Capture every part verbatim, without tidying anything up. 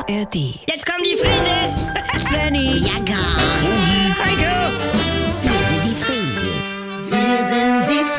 R D. Jetzt kommen die Frieses! Svenny, Ja, gar. Heiko! Wir sind die Frieses. Wir sind die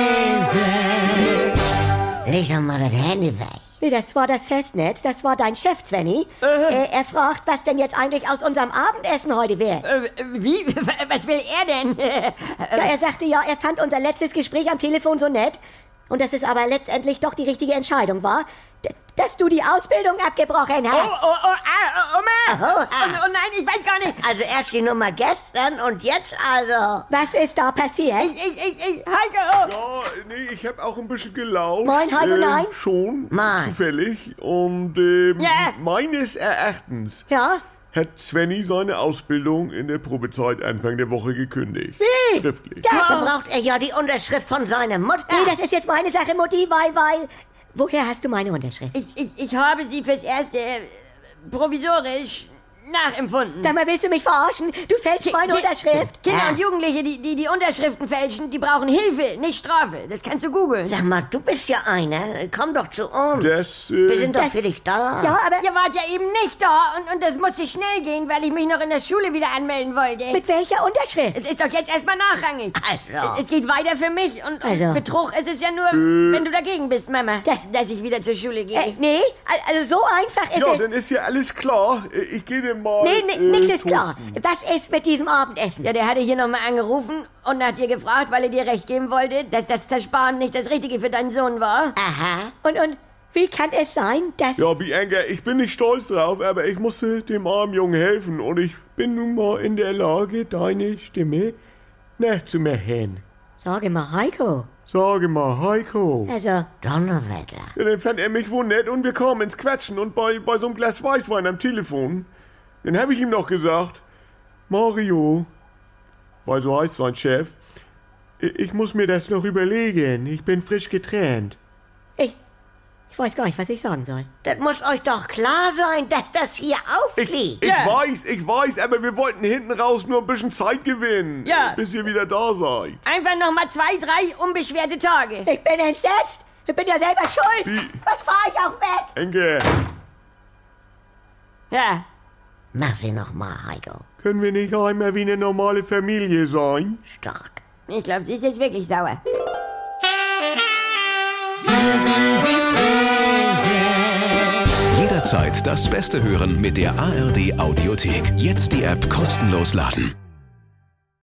Frieses. Leg doch mal das Handy weg. Nee, das war das Festnetz, das war dein Chef, Svenny. Äh, er fragt, was denn jetzt eigentlich aus unserem Abendessen heute wäre. Äh, wie? Was will er denn? Ja, er sagte ja, er fand unser letztes Gespräch am Telefon so nett. Und dass es aber letztendlich doch die richtige Entscheidung war, d- dass du die Ausbildung abgebrochen Oh, hast. oh, oh, ah, Oma! Oh, Oh, ah. oh nein, ich weiß gar nicht. Also erst die Nummer gestern und jetzt also. Was ist da passiert? Ich, ich, ich, ich, Heiko! Ja, nee, ich hab auch ein bisschen gelauscht. Moin, Heiko, nein. Schon, Moin. zufällig. Und ähm, Ja. meines Erachtens Ja? hat Svenny seine Ausbildung in der Probezeit Anfang der Woche gekündigt. Wie? Schriftlich. Dafür braucht er ja die Unterschrift von seiner Mutter. Nee, das ist jetzt meine Sache, Mutti, weil, weil... Woher hast du meine Unterschrift? Ich, ich, ich habe sie fürs Erste äh, provisorisch nachempfunden. Sag mal, willst du mich verarschen? Du fälschst meine Ki- Unterschrift? Kinder Ja. und Jugendliche, die, die die Unterschriften fälschen, die brauchen Hilfe, nicht Strafe. Das kannst du googeln. Sag mal, du bist ja einer. Komm doch zu uns. Das, Wir äh, sind doch Das- für dich da. Ja, aber Ihr wart ja eben nicht da und, und das musste schnell gehen, weil ich mich noch in der Schule wieder anmelden wollte. mit welcher Unterschrift? Es ist doch jetzt erstmal nachrangig. Also. Es, es geht weiter für mich und, und Also. Betrug ist es ja nur, Äh. wenn du dagegen bist, Mama, Das- dass ich wieder zur Schule gehe. Äh, nee, al- also so einfach ist ja, es. dann ist ja alles klar. Äh, Ich gehe dir mal. Nee, nee, äh, nix ist klar. toasten. Was ist mit diesem Abendessen? Ja, der hatte hier nochmal angerufen und nach dir gefragt, weil er dir recht geben wollte, dass das Zersparen nicht das Richtige für deinen Sohn war. Aha. Und, und wie kann es sein, dass... Ja, Bianca, ich bin nicht stolz drauf, aber ich musste dem armen Jungen helfen und ich bin nun mal in der Lage, deine Stimme nachzumachen. Sage mal, Heiko. Sage mal, Heiko. Also, Donnerwetter. Ja, dann fand er mich wohl nett und wir kamen ins Quatschen und bei, bei so einem Glas Weißwein am Telefon, dann habe ich ihm noch gesagt, Mario, weil so heißt sein Chef, ich, ich muss mir das noch überlegen, ich bin frisch getrennt. ich... Ich weiß gar nicht, was ich sagen soll. Das muss euch doch klar sein, dass das hier Ich, auffliegt. ich Ja. weiß, ich weiß, aber wir wollten hinten raus nur ein bisschen Zeit gewinnen, Ja. bis ihr wieder da seid. Einfach nochmal zwei, drei unbeschwerte Tage. Ich bin entsetzt. Ich bin ja selber schuld. Wie? Was fahr ich auch weg? Enke, Ja. Mach sie noch mal, Heiko. können wir nicht einmal wie eine normale Familie sein? Stark. Ich glaube, sie ist jetzt wirklich sauer. Jederzeit das Beste hören mit der A R D Audiothek. Jetzt die App kostenlos laden.